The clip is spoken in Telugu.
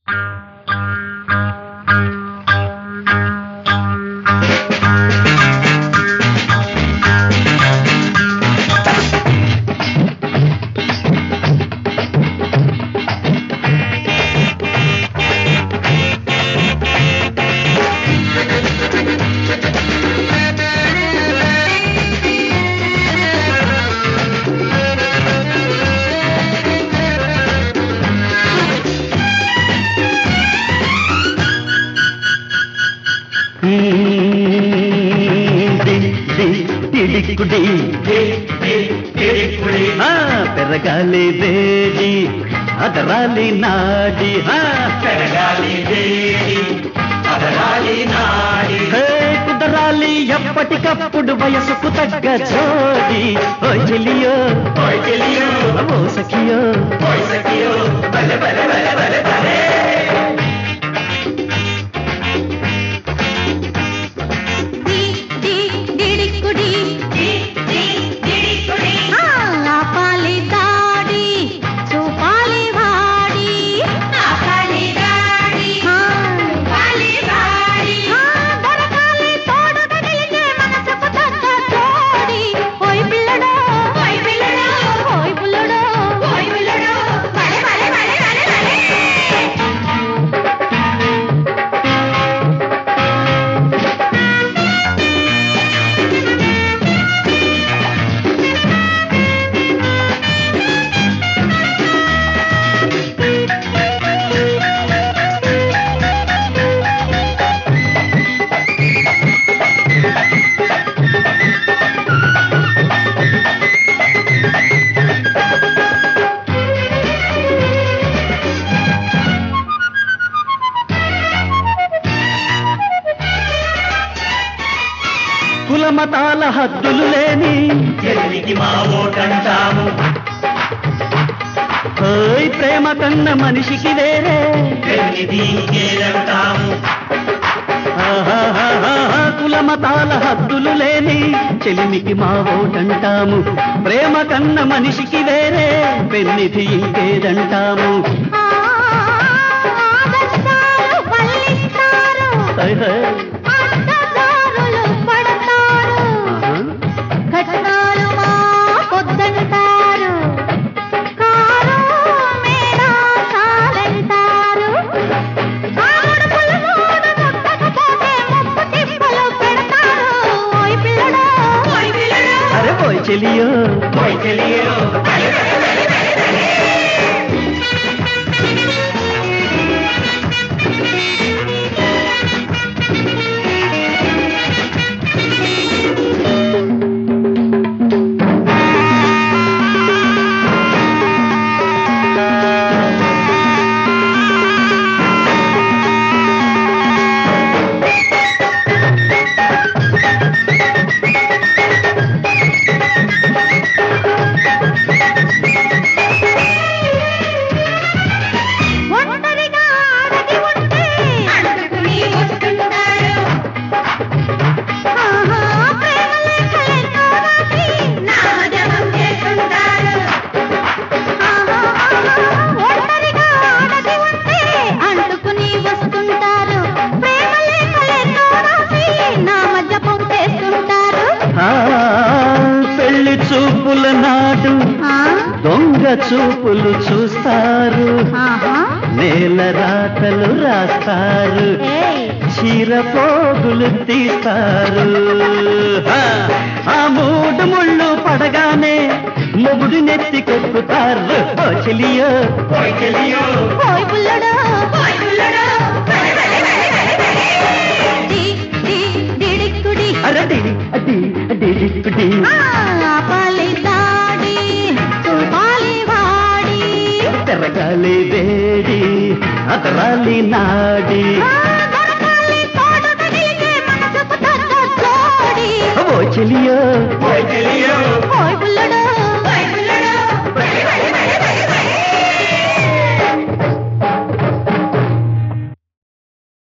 పెరగాలి వేడి అదరాలి నాడి పెరగాలి వేడి అదరాలి నాడి కుదరాలి ఎప్పటికప్పుడు వయసుకు తగ్గ జోడి ఓ చెలియో ఓ సఖియో బలే బలే బలే బలే బలే కులమతాల హద్దులు లేని చెల్లికి మా ఓటంటాము ప్రేమ కన్న మనిషికి వేరే దీనికేదంటాము కులమతాల హద్దులు లేని చెలిమికి మా ఓటంటాము ప్రేమ కన్న మనిషికి వేరే పెన్నిధి ఇంకేదంటాము చెలియో పెళ్లి చూపుల నాడు దొంగ చూపులు చూస్తారు నేల రాతలు రాస్తారు చీర పోగులు తీస్తారు ఆ మూడు ముళ్ళు పడగానే మొగుడు నెత్తి కొక్కుతారు ఓ చెలియో అరడి అడి అడి పెరగాలి వేడి అదరాలి నాడి ఓ చెలియో